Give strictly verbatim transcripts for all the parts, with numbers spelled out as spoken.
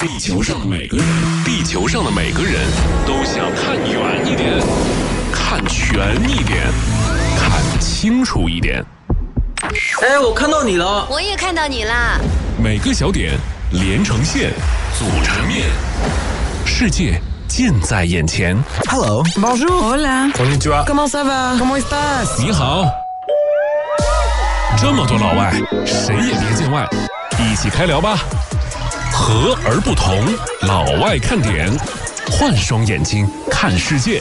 地球上的每个人，地球上的每个人都想看远一点，看全一点，看清楚一点。 哎，我看到你了。 我也看到你啦。 每个小点连成线，组成面，世界近在眼前。 Hello, bonjour, hola, konnichiwa, comment ça va, comment estás？ 你好。这么多老外，谁也别见外，一起开聊吧。和而不同，老外看点，换双眼睛看世界。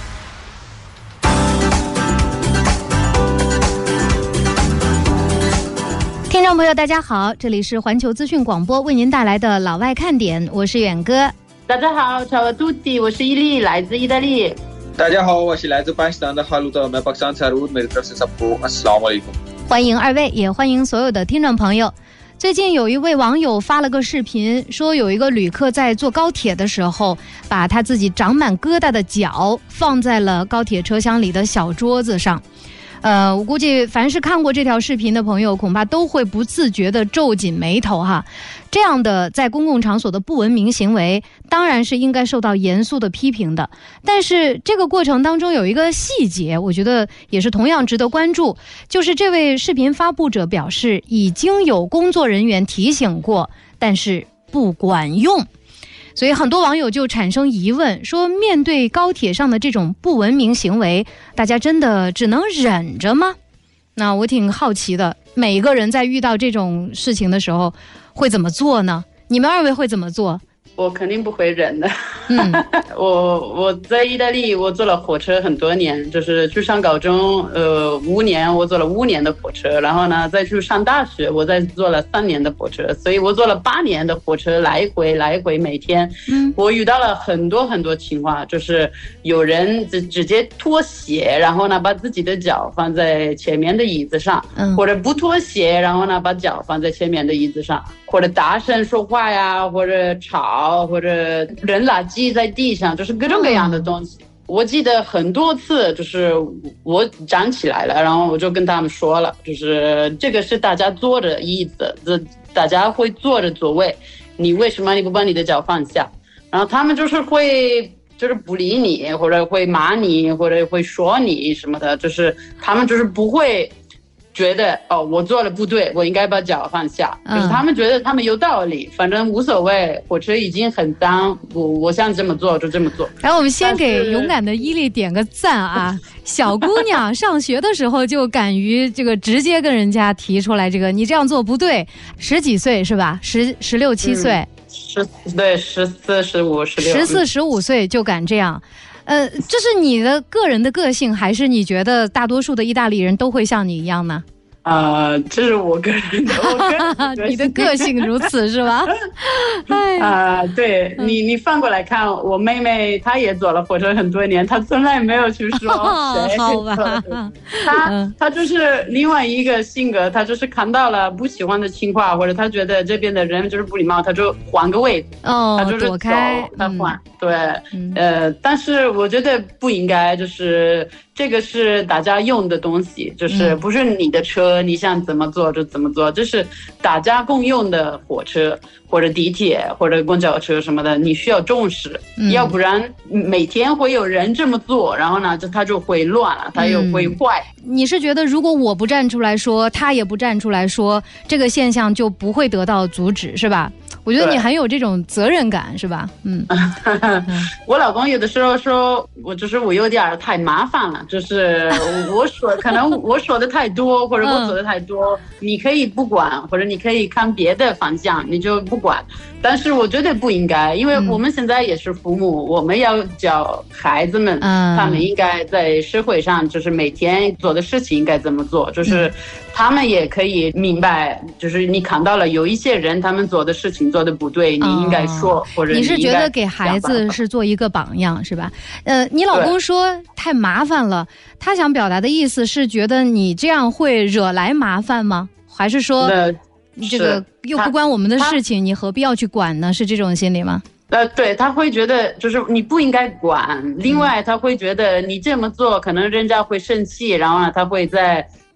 听众朋友大家好，这里是环球资讯广播为您带来的老外看点，我是远哥。 大家好，ciao a tutti， 我是伊利，来自意大利。 大家好，我是来自巴基斯坦的哈鲁德梅巴桑查鲁梅德斯萨布阿斯拉姆阿里库。 欢迎二位，也欢迎所有的听众朋友。最近有一位网友发了个视频，说有一个旅客在坐高铁的时候，把他自己长满疙瘩的脚放在了高铁车厢里的小桌子上。呃，我估计凡是看过这条视频的朋友，恐怕都会不自觉地皱紧眉头哈。这样的在公共场所的不文明行为，当然是应该受到严肃的批评的。但是这个过程当中有一个细节，我觉得也是同样值得关注，就是这位视频发布者表示，已经有工作人员提醒过，但是不管用。所以很多网友就产生疑问，说面对高铁上的这种不文明行为，大家真的只能忍着吗？那我挺好奇的，每个人在遇到这种事情的时候会怎么做呢？你们二位会怎么做？ 我肯定不会忍的。 嗯， 我我在意大利，我坐了火车很多年，就是去上高中，呃，五年我坐了五年的火车，然后呢，再去上大学，我再坐了三年的火车，所以我坐了八年的火车，来回来回每天。嗯，我遇到了很多很多情况，就是有人直直接脱鞋，然后呢，把自己的脚放在前面的椅子上，嗯，或者不脱鞋，然后呢，把脚放在前面的椅子上，或者大声说话呀，或者吵，或者扔垃圾在地上，就是各种各样的东西。我记得很多次，就是我站起来了，然后我就跟他们说了，就是这个是大家坐着椅子，这大家会坐着座位，你为什么你不把你的脚放下？然后他们就是会就是不理你，或者会骂你，或者会说你什么的，就是他们就是不会觉得哦，我做了不对，我应该把脚放下，嗯，就是他们觉得他们有道理，反正无所谓，火车已经很脏，我我想这么做就这么做。 然后我们先给勇敢的伊利点个赞啊！小姑娘上学的时候就敢于这个直接跟人家提出来，这个你这样做不对。十几岁是吧？十十六七岁，嗯， 十对十四十五十六， 十四十五岁就敢这样。呃，这是你的个人的个性，还是你觉得大多数的意大利人都会像你一样呢？ 呃，这是我个人的，我个人的你的个性如此是吧？ 哎，啊、呃，对你，你反过来看，我妹妹她也坐了火车很多年，她从来没有去说谁， 好吧？ 她她就是另外一个性格，她就是看到了不喜欢的情况，或者她觉得这边的人就是不礼貌，她就换个位置， 哦， 她就是躲开， 她换，嗯，对， 嗯， 呃，但是我觉得不应该，就是这个是大家用的东西，就是不是你的车。你想怎么做就怎么做，这是大家共用的火车或者地铁或者公交车什么的，你需要重视，嗯，要不然每天会有人这么做，然后呢，就他就会乱了，他又会坏， 嗯。你是觉得如果我不站出来说，他也不站出来说，这个现象就不会得到阻止，是吧？我觉得你很有这种责任感，是吧？嗯， 我老公有的时候说我就是我有点太麻烦了，就是我说可能我说的太多，或者我做的太多，嗯，你可以不管，或者你可以看别的方向，你就不管。但是我觉得不应该，因为我们现在也是父母，嗯，我们要教孩子们，嗯，他们应该在社会上就是每天做的事情应该怎么做，就是他们也可以明白，就是你看到了有一些人他们做的事情做的不对，你应该说，哦，或者 你, 你是觉得给孩子是做一个榜样是吧？呃，你老公说太麻烦了，他想表达的意思是觉得你这样会惹来麻烦吗？还是说这个又不关我们的事情，你何必要去管呢？是这种心理吗？ 呃，对，他会觉得就是你不应该管，另外他会觉得你这么做可能人家会生气，然后呢他会在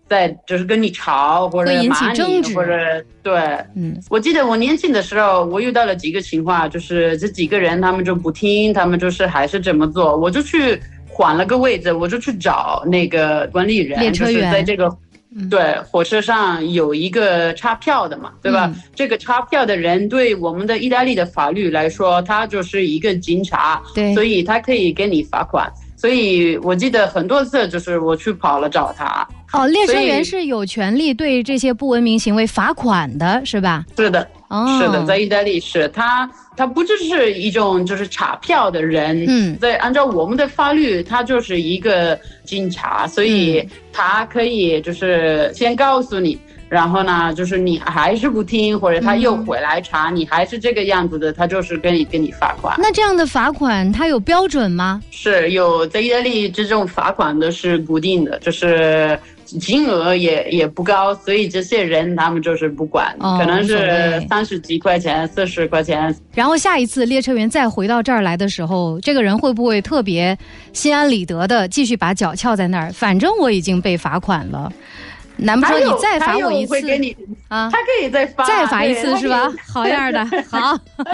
在就是跟你吵或者会引起骂你争执或者对， 嗯， 我记得我年轻的时候，我遇到了几个情况，就是这几个人他们就不听，他们就是还是这么做，我就去换了个位置，我就去找那个管理人， 列车员就是在这个。对，火车上有一个查票的嘛，对吧？ 嗯、 这个查票的人对我们的意大利的法律来说，他就是一个警察， 对， 所以他可以给你罚款。所以我记得很多次就是我去跑了找他。 哦，列车员是有权利对这些不文明行为罚款的，是吧？ 是的， 哦， 是的，在意大利是他，他不只是一种就是查票的人， 嗯， 在按照我们的法律，他就是一个警察，所以他可以就是先告诉你。然后呢，就是你还是不听，或者他又回来查，嗯、你还是这个样子的，他就是给你给你罚款。 那这样的罚款，它有标准吗？ 是有，在意大利这种罚款的是固定的，就是金额也也不高，所以这些人他们就是不管， 哦、 可能是三十几块钱、四十块钱。 然后下一次列车员再回到这儿来的时候，这个人会不会特别心安理得的继续把脚翘在那儿？反正我已经被罚款了。难不说你再罚我一次啊？他可以再罚， 再罚一次是吧？好样的，好。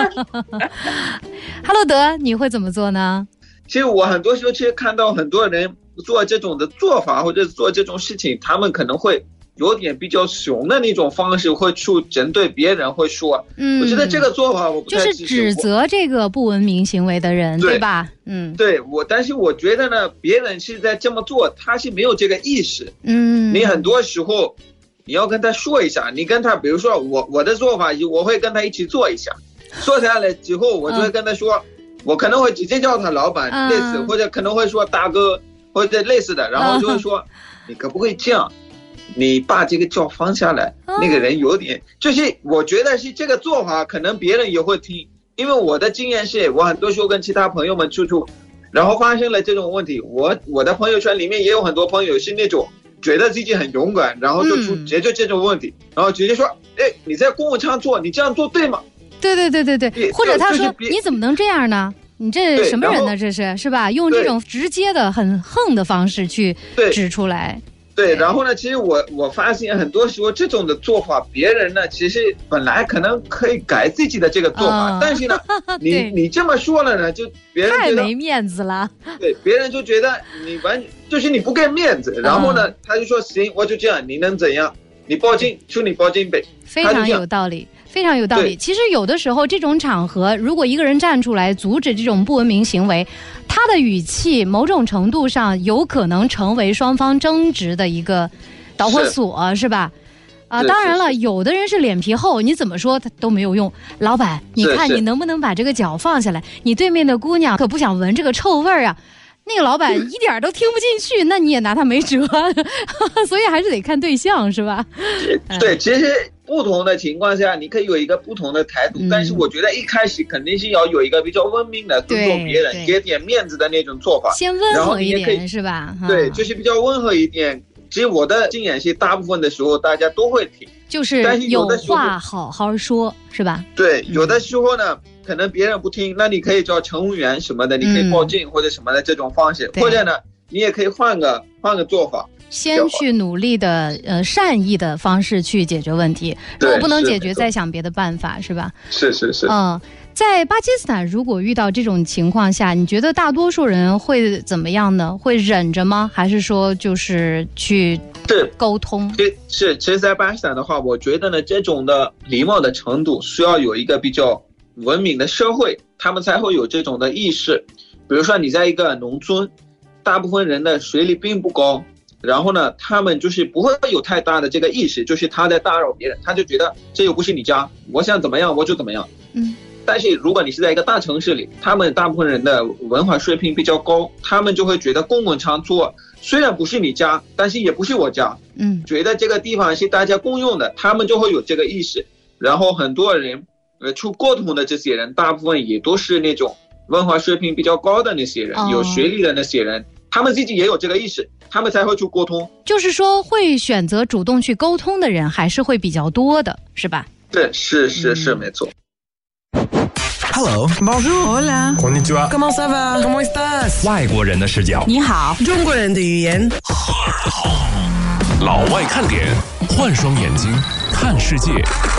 哈罗德，你会怎么做呢？ 其实我很多时候其实看到很多人做这种的做法，或者做这种事情，他们可能会有点比较凶的那种方式，会去针对别人，会说，嗯，我觉得这个做法我不太就是指责这个不文明行为的人， 对, 对吧？嗯， 对我，但是我觉得呢，别人是在这么做，他是没有这个意识， 嗯， 你很多时候你要跟他说一下，你跟他，比如说我我的做法，我会跟他一起做一下，做下来之后，我就会跟他说，嗯、我可能会直接叫他老板、嗯、类似，或者可能会说大哥或者类似的，然后就会说，嗯、你可不可以这样？你把这个脚放下来，哦、那个人有点，就是我觉得是这个做法，可能别人也会听，因为我的经验是，我很多时候跟其他朋友们出去，然后发生了这种问题，我我的朋友圈里面也有很多朋友是那种觉得自己很勇敢，然后就去解决这种问题，嗯、然后直接说，哎，你在公共场做，你这样做对吗？ 对对对对对，或者他说、就是、你怎么能这样呢？你这什么人呢？这是是吧？用这种直接的、很横的方式去指出来。 对，然后呢，其实我我发现很多时候这种的做法，别人呢其实本来可能可以改自己的这个做法，哦、但是呢，你你这么说了呢，就别人太没面子了。 对，别人就觉得你完就是你不给面子，然后呢，嗯、他就说行，我就这样，你能怎样？你报警，求你报警呗。 非常有道理。非常有道理。其实有的时候这种场合，如果一个人站出来阻止这种不文明行为，他的语气某种程度上有可能成为双方争执的一个导火索， 是, 是吧？啊、呃，当然了，有的人是脸皮厚，你怎么说他都没有用。老板，你看你能不能把这个脚放下来？你对面的姑娘可不想闻这个臭味儿啊。那个老板一点都听不进去，那你也拿他没辙，所以还是得看对象，是吧？ 对，其实不同的情况下，你可以有一个不同的态度，嗯、但是我觉得一开始肯定是要有一个比较文明的尊重别人、给点面子的那种做法， 先温和一点，是吧？ 对，就是比较温和一点。其实我的经验是，大部分的时候大家都会听， 就是有话好好说，是吧？ 对，有的时候呢。嗯，可能别人不听，那你可以找乘务员什么的，你可以报警或者什么的这种方式，嗯、或者呢，你也可以换个换个做法， 先去努力的呃善意的方式去解决问题，如果不能解决，再想别的办法，是吧？ 是是是。 嗯，在巴基斯坦，如果遇到这种情况下，你觉得大多数人会怎么样呢？会忍着吗？还是说就是去沟通？ 是是，其实，在巴基斯坦的话，我觉得呢，这种的礼貌的程度需要有一个比较文明的社会，他们才会有这种的意识。比如说你在一个农村，大部分人的学历并不高，然后呢，他们就是不会有太大的这个意识，就是他在打扰别人，他就觉得这又不是你家，我想怎么样我就怎么样。嗯。但是如果你是在一个大城市里，他们大部分人的文化水平比较高，他们就会觉得公共场所虽然不是你家，但是也不是我家，嗯，觉得这个地方是大家共用的，他们就会有这个意识。然后很多人呃，去沟通的这些人，大部分也都是那种文化水平比较高的那些人，哦、有学历的那些人，他们自己也有这个意识，他们才会去沟通。 就是说，会选择主动去沟通的人还是会比较多的，是吧？ 对，是是是，嗯、没错。 Hello, bonjour, hola, konnichiwa, comment ça va, comment estás? 外国人的视角， 你好， 中国人的语言。 老外看点，换双眼睛看世界。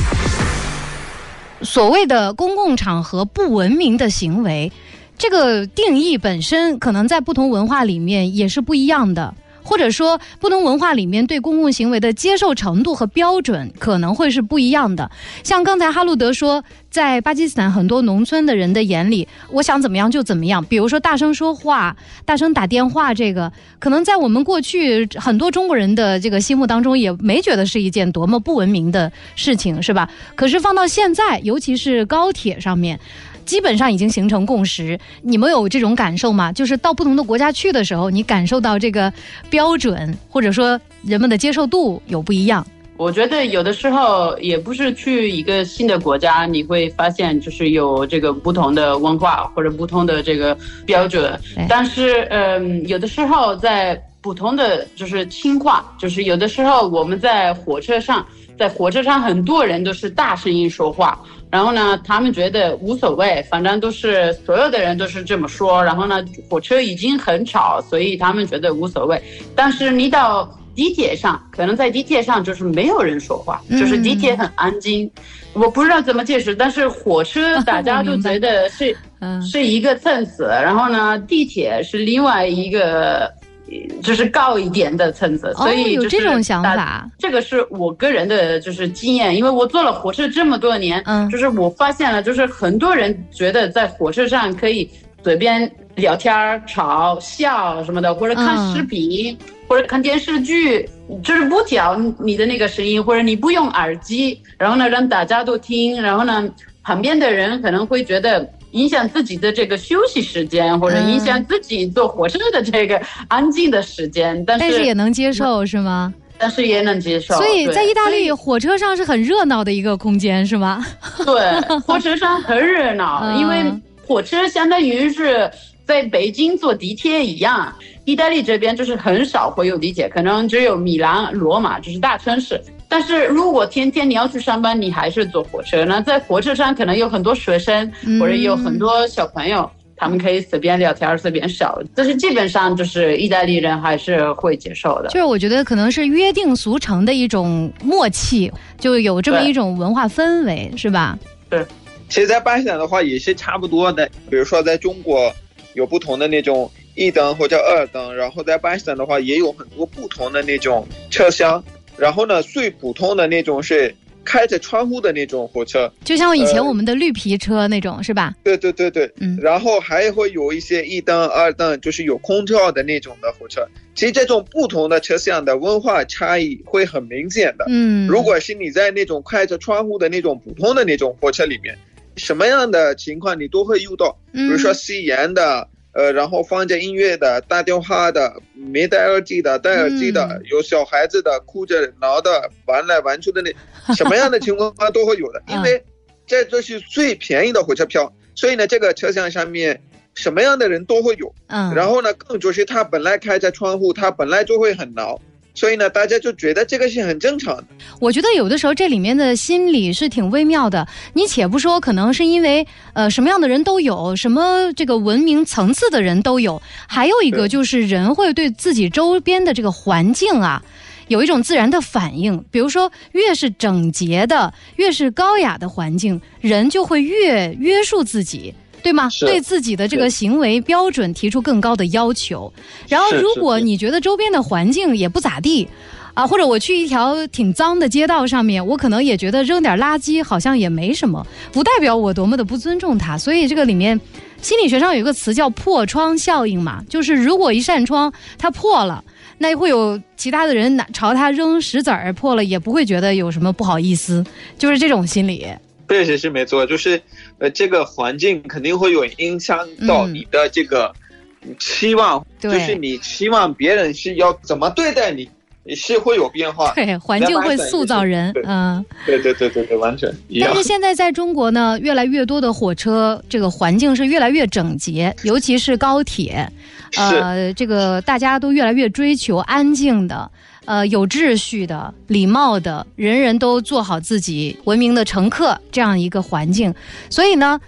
所谓的公共场合不文明的行为，这个定义本身可能在不同文化里面也是不一样的，或者说不同文化里面对公共行为的接受程度和标准可能会是不一样的。像刚才哈路德说，在巴基斯坦很多农村的人的眼里，我想怎么样就怎么样，比如说大声说话、大声打电话，这个可能在我们过去很多中国人的这个心目当中也没觉得是一件多么不文明的事情，是吧？可是放到现在，尤其是高铁上面，基本上已经形成共识。你们有这种感受吗？就是到不同的国家去的时候，你感受到这个标准或者说人们的接受度有不一样？ 我觉得有的时候也不是去一个新的国家，你会发现就是有这个不同的文化或者不同的这个标准，但是嗯，有的时候在不同的就是情况，就是有的时候我们在火车上，在火车上很多人都是大声音说话，然后呢他们觉得无所谓，反正都是所有的人都是这么说，然后呢火车已经很吵，所以他们觉得无所谓。但是你到地铁上，可能在地铁上就是没有人说话，就是地铁很安静。我不知道怎么解释，但是火车大家都觉得是是一个层次，然后呢地铁是另外一个就是高一点的层次，所以、就是哦、有这种想法。 这个是我个人的就是经验，因为我坐了火车这么多年，嗯，就是我发现了，就是很多人觉得在火车上可以随便聊天、吵、笑什么的，或者看视频、嗯、或者看电视剧，就是不调你的那个声音，或者你不用耳机，然后呢让大家都听，然后呢旁边的人可能会觉得影响自己的这个休息时间，或者影响自己坐火车的这个安静的时间，但是但是也能接受是吗？ 但是也能接受。 所以在意大利火车上是很热闹的一个空间是吗？ 对，火车上很热闹、嗯、因为火车相当于是在北京坐地铁一样，意大利这边就是很少会有地铁，可能只有米兰、罗马，就是大城市。但是如果天天你要去上班，你还是坐火车，那在火车上可能有很多学生或者有很多小朋友、嗯、他们可以随便聊天随便笑，但是基本上就是意大利人还是会接受的。 就是我觉得可能是约定俗成的一种默契，就有这么一种文化氛围，是吧？ 对， 其实在巴基斯坦的话也是差不多的，比如说在中国有不同的那种一等或者二等，然后在巴基斯坦的话也有很多不同的那种车厢，然后呢最普通的那种是开着窗户的那种火车， 就像以前我们的绿皮车那种、呃、是吧？ 对对对对，嗯，然后还会有一些一等二等，就是有空调的那种的火车。其实这种不同的车厢的文化差异会很明显的。嗯，如果是你在那种开着窗户的那种普通的那种火车里面，什么样的情况你都会遇到，比如说吸烟的，呃，然后放着音乐的，打电话的，没戴耳机的，戴耳机的，嗯、有小孩子的，哭着闹的，玩来玩去的，那什么样的情况都会有的。因为这就是最便宜的火车票，所以呢，这个车厢上面什么样的人都会有。嗯，然后呢，更就是他本来开着窗户，他本来就会很闹。所以呢，大家就觉得这个是很正常的。 我觉得有的时候这里面的心理是挺微妙的。你且不说，可能是因为呃什么样的人都有，什么这个文明层次的人都有，还有一个就是人会对自己周边的这个环境啊有一种自然的反应。比如说，越是整洁的、越是高雅的环境，人就会越约束自己。对吗？对自己的这个行为标准提出更高的要求。然后如果你觉得周边的环境也不咋地啊，或者我去一条挺脏的街道上面，我可能也觉得扔点垃圾好像也没什么，不代表我多么的不尊重它。所以这个里面心理学上有一个词叫破窗效应嘛，就是如果一扇窗它破了，那会有其他的人朝它扔石子儿，破了也不会觉得有什么不好意思，就是这种心理。 确实是没错，就是呃，这个环境肯定会有影响到你的这个期望、嗯、就是你期望别人是要怎么对待你，是会有变化。 对，环境会塑造人。嗯， 对对对对对，完全一样。 但是现在在中国呢，越来越多的火车这个环境是越来越整洁，尤其是高铁，呃，这个大家都越来越追求安静的。呃，有秩序的、礼貌的，人人都做好自己文明的乘客这样一个环境。所以呢，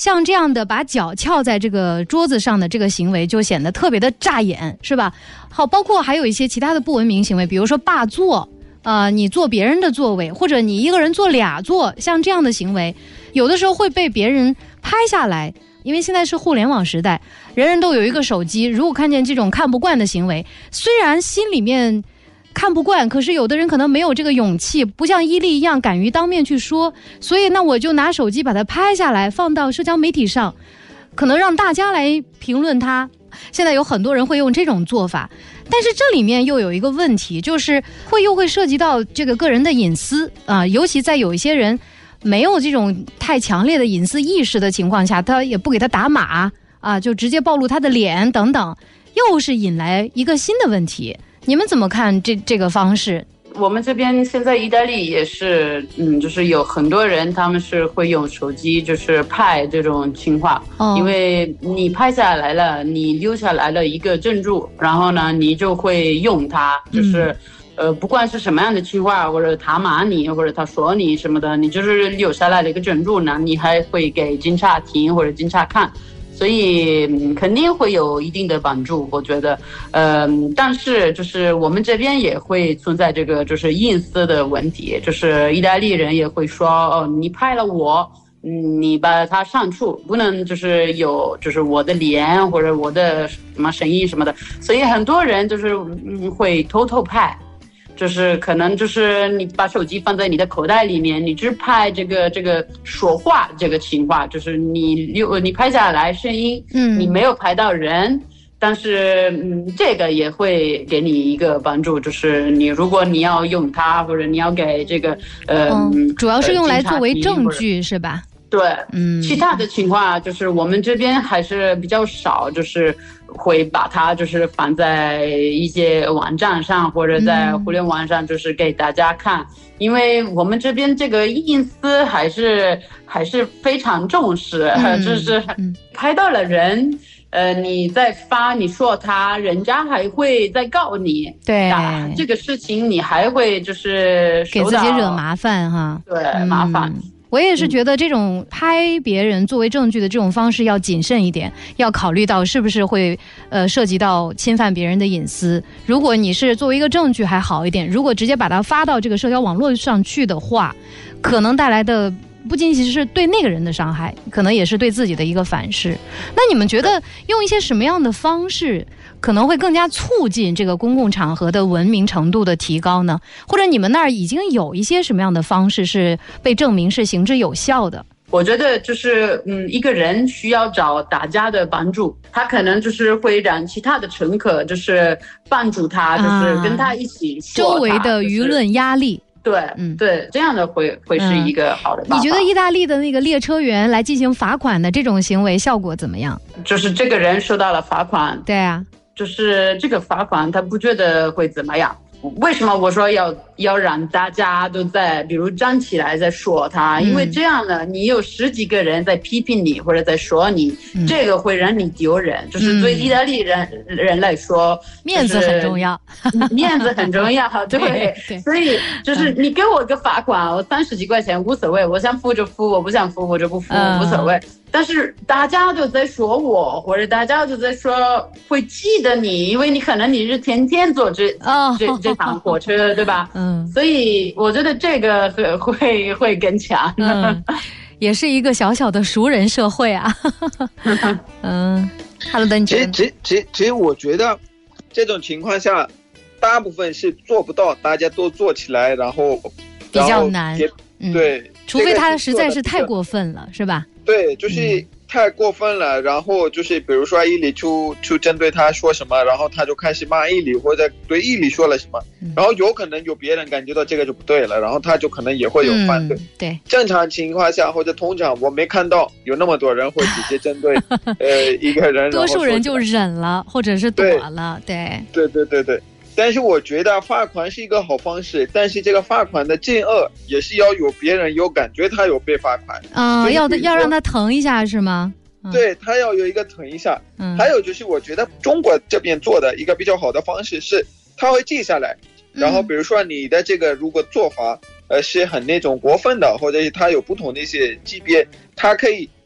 像这样的把脚翘在这个桌子上的这个行为就显得特别的扎眼，是吧？好，包括还有一些其他的不文明行为，比如说霸座，呃，你坐别人的座位，或者你一个人坐俩座，像这样的行为，有的时候会被别人拍下来。因为现在是互联网时代，人人都有一个手机，如果看见这种看不惯的行为，虽然心里面看不惯，可是有的人可能没有这个勇气，不像伊利一样敢于当面去说，所以那我就拿手机把它拍下来放到社交媒体上，可能让大家来评论它。现在有很多人会用这种做法，但是这里面又有一个问题，就是会又会涉及到这个个人的隐私啊、呃，尤其在有一些人没有这种太强烈的隐私意识的情况下，他也不给他打码啊，就直接暴露他的脸等等，又是引来一个新的问题。你们怎么看这这个方式？ 我们这边现在意大利也是，嗯，就是有很多人他们是会用手机就是拍这种情况，哦、因为你拍下来了，你留下来了一个证据，然后呢，你就会用它，就是。嗯呃，不管是什么样的情况，或者他骂你，或者他说你什么的，你就是留下来的一个证据呢，你还会给警察听或者警察看，所以、嗯、肯定会有一定的帮助，我觉得。呃，但是就是我们这边也会存在这个就是隐私的问题，就是意大利人也会说，哦，你拍了我。嗯，你把它上去，不能就是有就是我的脸或者我的什么声音什么的，所以很多人就是嗯会偷偷拍。就是可能就是你把手机放在你的口袋里面，你只拍这个这个说话这个情况，就是你留你拍下来声音，嗯，你没有拍到人，但是嗯这个也会给你一个帮助，就是你如果你要用它或者你要给这个呃、嗯， 主要是用来作为证据是吧？ 对，嗯，其他的情况就是我们这边还是比较少，就是会把它就是放在一些网站上或者在互联网上，就是给大家看，嗯、因为我们这边这个隐私还是还是非常重视，嗯、就是拍到了人。呃，你在发，你说他，人家还会再告你， 对、 啊，这个事情你还会就是给自己惹麻烦哈， 对，嗯、麻烦。 我也是觉得这种拍别人作为证据的这种方式要谨慎一点，要考虑到是不是会呃涉及到侵犯别人的隐私。如果你是作为一个证据还好一点，如果直接把它发到这个社交网络上去的话，可能带来的不仅仅是对那个人的伤害，可能也是对自己的一个反噬。那你们觉得用一些什么样的方式可能会更加促进这个公共场合的文明程度的提高呢？或者你们那儿已经有一些什么样的方式是被证明是行之有效的？ 我觉得就是嗯，一个人需要找大家的帮助，他可能就是会让其他的乘客就是帮助他，就是跟他一起说他、 啊、周围的舆论压力。 就是对，嗯，对，这样的会会是一个好的办法。 你觉得意大利的那个列车员来进行罚款的这种行为效果怎么样？ 就是这个人受到了罚款， 对啊， 就是这个罚款他不觉得会怎么样。为什么我说要要让大家都在比如站起来在说他、嗯、因为这样呢你有十几个人在批评你或者在说你、嗯、这个会让你丢人，就是对意大利人、嗯、人来说面子很重要面子很重要对, 对, 对所以就是你给我个罚款、嗯、我三十几块钱无所谓，我想付就付，我不想付我就不付、嗯、无所谓，但是大家都在说我，或者大家都在说会记得你，因为你可能你是天天坐这、oh. 这这趟火车对吧？嗯，所以我觉得这个会会更强。 嗯，也是一个小小的熟人社会啊。嗯 ，Hello， 邓姐。 其实其实其实我觉得这种情况下，大部分是做不到，大家都做起来，然后比较难。 嗯、对， 除非他实在是太过分了，是吧？ 对，就是太过分了，嗯、然后就是比如说伊里去去针对他说什么，然后他就开始骂伊里，或者对伊里说了什么、嗯，然后有可能有别人感觉到这个就不对了，然后他就可能也会有反对。嗯、 对， 正常情况下或者通常我没看到有那么多人会直接针对呃一个人， 多数人就忍了，或者是躲了。对， 对对对对。但是我觉得罚款是一个好方式，但是这个罚款的金额也是要有别人有感觉他有被罚款啊、呃，要要让他疼一下是吗？ 嗯、对，他要有一个疼一下。嗯，还有就是我觉得中国这边做的一个比较好的方式是，他会记下来，然后比如说你的这个如果做法呃是很那种过分的，或者是他有不同的一些级别，他可以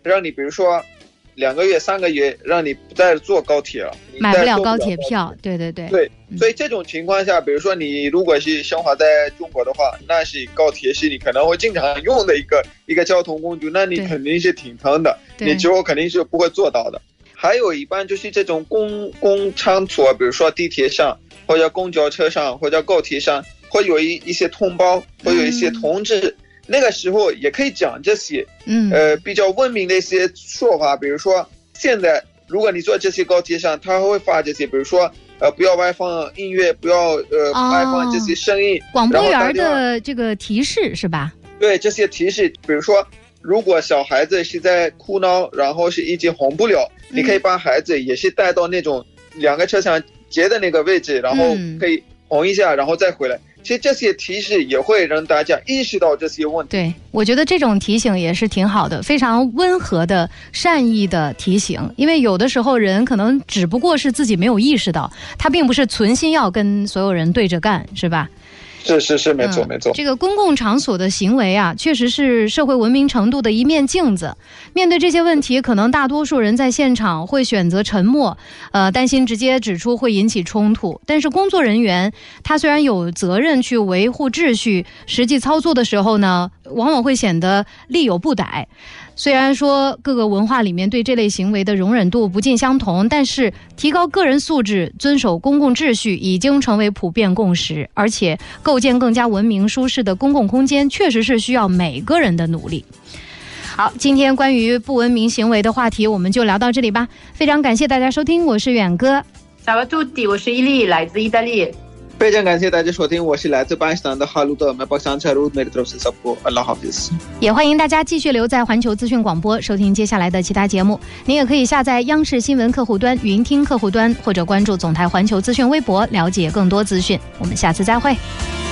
让你比如说两个月三个月让你不再坐高铁了， 买不了高铁票，对对对对，所以这种情况下，比如说你如果是生活在中国的话，那是高铁是你可能会经常用的一个一个交通工具，那你肯定是挺疼的，你之后肯定是不会做到的。还有一般就是这种公公场所，比如说地铁上或者公交车上或者高铁上，会有一一些同胞，会有一些同志。嗯，那个时候也可以讲这些，嗯，呃，比较文明的一些说法，比如说现在如果你坐这些高铁上，他会发这些，比如说呃，不要外放音乐，不要呃、哦、外放这些声音， 广播员的这个提示是吧？ 对，这些提示，比如说如果小孩子是在哭闹，然后是已经哄不了，嗯，你可以把孩子也是带到那种两个车厢接的那个位置，然后可以哄一下，然后再回来。其实这些提示也会让大家意识到这些问题。 对，我觉得这种提醒也是挺好的，非常温和的善意的提醒。因为有的时候人可能只不过是自己没有意识到，他并不是存心要跟所有人对着干，是吧？ 是是是，没错、嗯、没错。 这个公共场所的行为啊，确实是社会文明程度的一面镜子。面对这些问题，可能大多数人在现场会选择沉默，呃，担心直接指出会引起冲突。但是工作人员他虽然有责任去维护秩序，实际操作的时候呢，往往会显得力有不逮。虽然说各个文化里面对这类行为的容忍度不尽相同，但是提高个人素质，遵守公共秩序已经成为普遍共识，而且构建更加文明舒适的公共空间确实是需要每个人的努力。好，今天关于不文明行为的话题我们就聊到这里吧，非常感谢大家收听，我是远哥。 Ciao a tutti， 我是伊利，来自意大利。 非常感谢大家收听，我是来自巴基斯坦的哈鲁德，मैं पाकिस्तान से हूँ, मेरी तरफ से सबको अल्लाह हाफिज。 也欢迎大家继续留在环球资讯广播，收听接下来的其他节目。您也可以下载央视新闻客户端、云听客户端，或者关注总台环球资讯微博，了解更多资讯。我们下次再会。